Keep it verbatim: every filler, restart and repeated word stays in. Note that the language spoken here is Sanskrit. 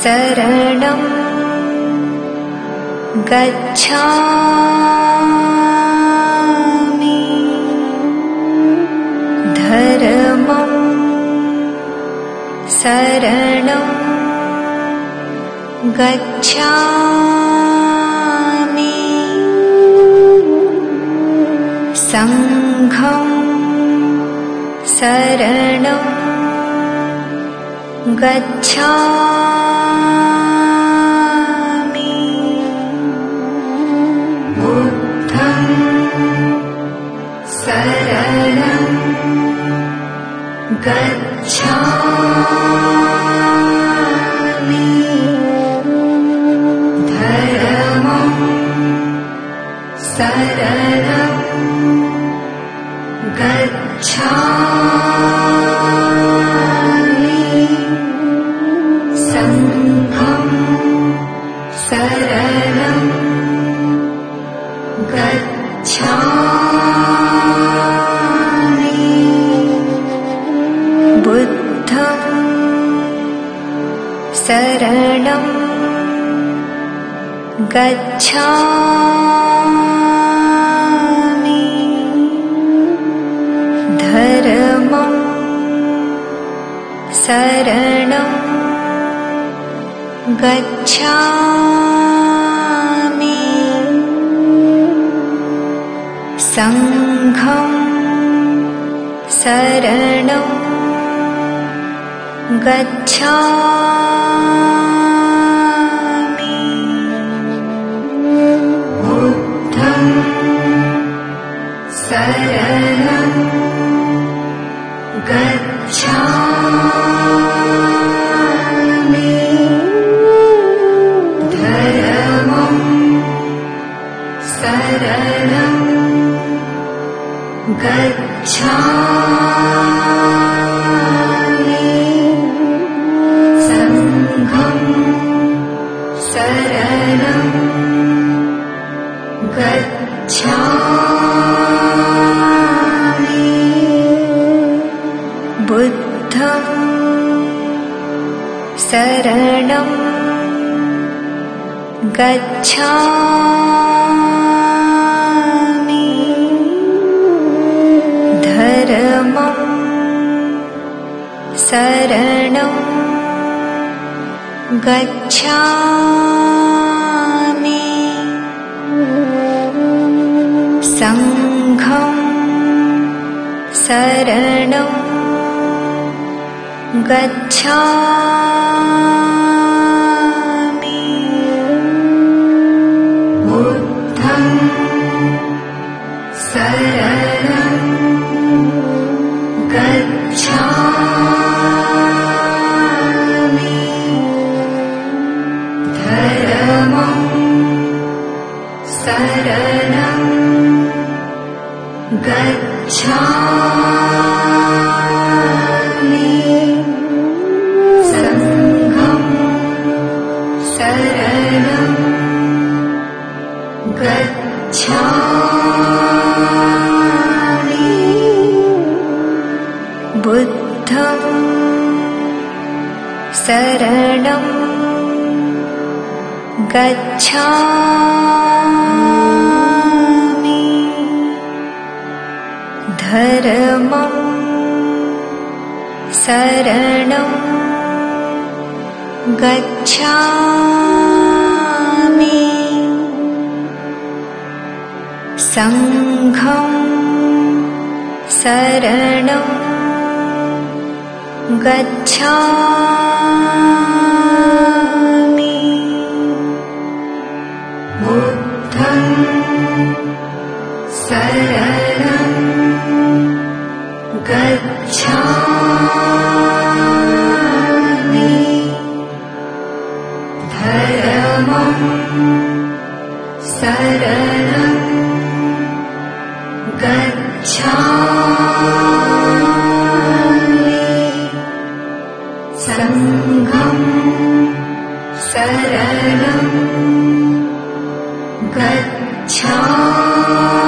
शरणं गच्छामि धर्मं शरणं गच्छामि संघं शरणं गच्छामि बुद्धं शरणं गच्छामि धर्मं शरणं गच्छामि संघं शरणं गच्छामि बुद्धं शरणं गच्छामि धर्मं शरणं गच्छामि संघं शरणं गच्छामि बुद्धं शरणं गच्छामि धर्मं शरणं गच्छामि संघं शरणं गच्छामि बुद्धं शरणं गच्छामि धर्मं शरणं गच्छामि संघं शरणं गच्छामि बुद्धं शरणं गच्छामि धर्मं शरणं गच्छामि संघं शरणं गच्छामि बुद्धं शरणं गच्छामि धर्मं शरणं गच्छामि संघं शरणं गच्छामि बुद्धं शरणं गच्छामि धर्मं शरणं गच्छामि संघं शरणं गच्छामि